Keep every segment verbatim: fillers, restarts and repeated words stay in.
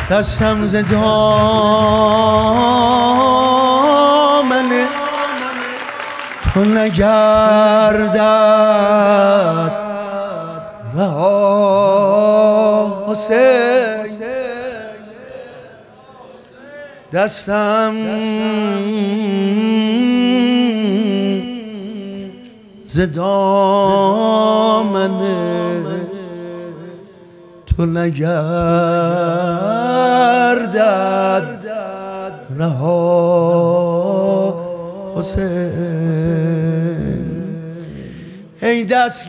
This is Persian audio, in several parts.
دستم ز دامن تو نگردد رها حسین، دستم ز دامن تو نگردد رها حسین. ای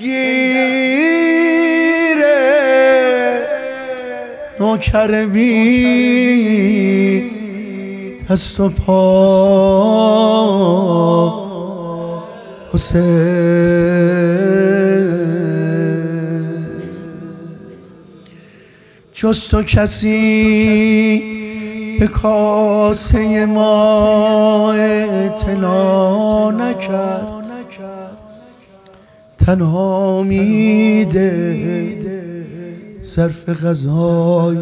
دستگیر نوکر بی دست و پا حسین، جز تو کسی به کاسه ما اعتنا نکرد، تنها میده ظرف غذای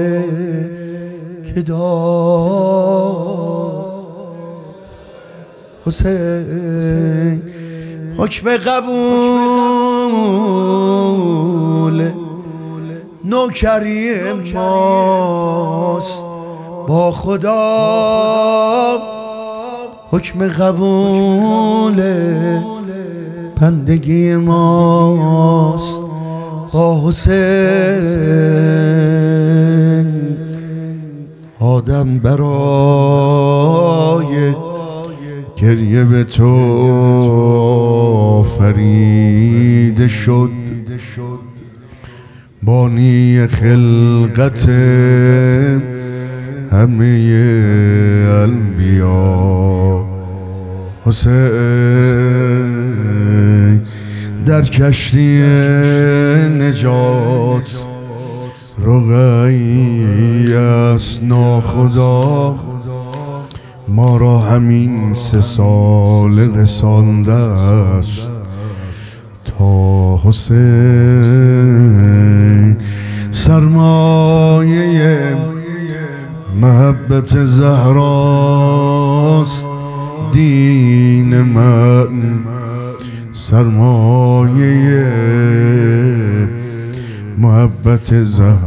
که داد حسین. حکم قبول نوکری ماست با خدا، حکم قبول بندگی ماست با حسین. آدم برای گریه به تو فریده شد، بانی خلقت همه انبیا حسین. در کشتی نجات رقیه است ناخدا، ما را همین سه سال رسانده است تا حسین. سرمایه محبت زهراست دین من، سرمایه محبت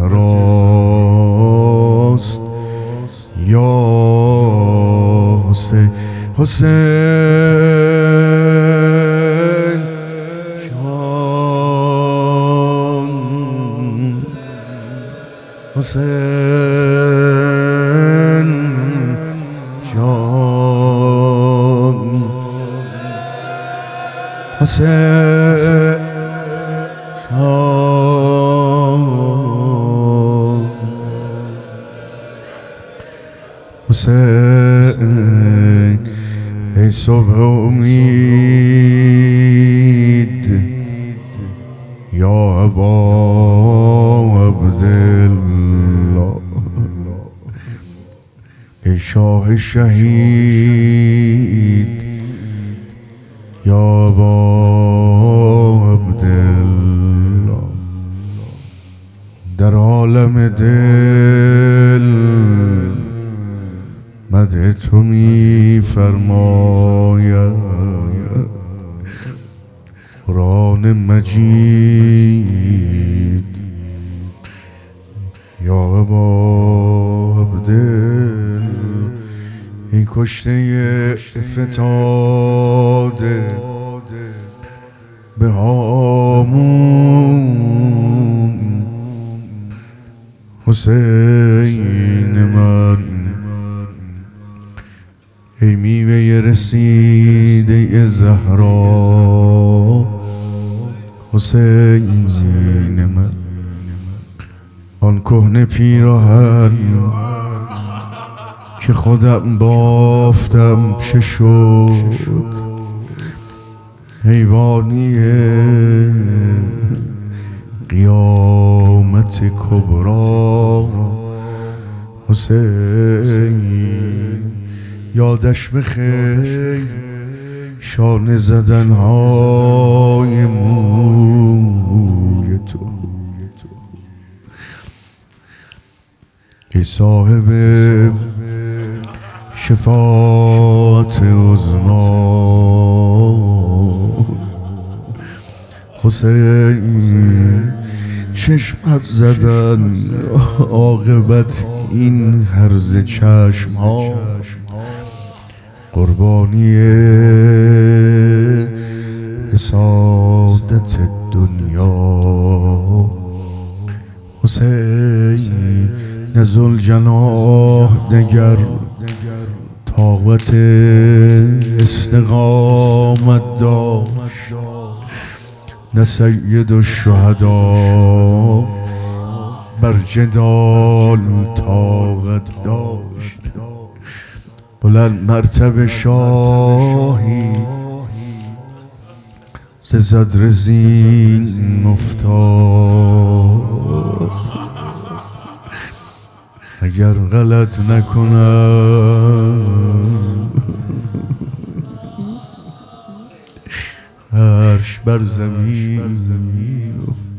زهراست یا حسین. حسین جان، حسین جان، حسین جان، حسین. ای صبح امید یا ابا عبدالله، ای شاه شهید یا ابا عبدالله. در عالم دل مدح تو می فرماید قرآن مجید یا ابا عبدالله. این کشته فتاده به هامون حسین من، ای میوه رسیده زهرا حسین من. آن کهنه پیراهن که خودم بافتم چه شد، حیوانی قیامت کبرا حسین. یادش بخیر شانه زدن های موی تو، ای صاحب شفاعت عظما حسین چشمت زدن عاقبت این هرزه چشم ها قربانی سعادت دنیا حسین نزل جناح دگر طاقت استقامت داشت نه سید الشهدا بر جدال طاقت داشت بلند مرتبه شاهی ز صدر زین افتاد اگر غلط نکنم عرش بر زمین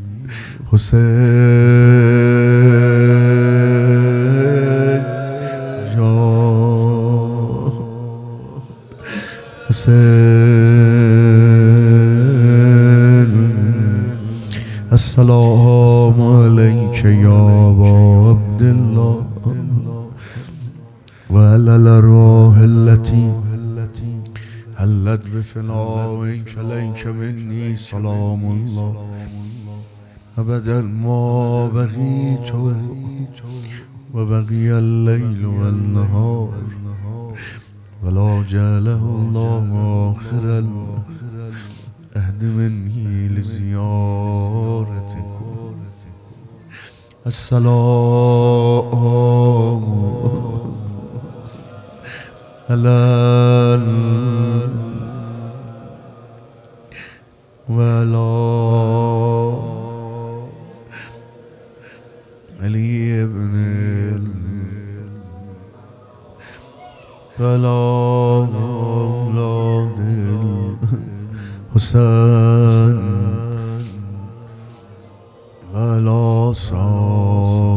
حسین جان حسین السلام علیک یا ابا عبدالله و علی الارواح التي حلت بفنائك ليك مني سلام الله أبدا ما بقيت وبقي الليل والنهار ولا جعله الله آخر العهد مني لزيارتكم السلام على ولا علي بن ولا أولاد الحسين ولا صار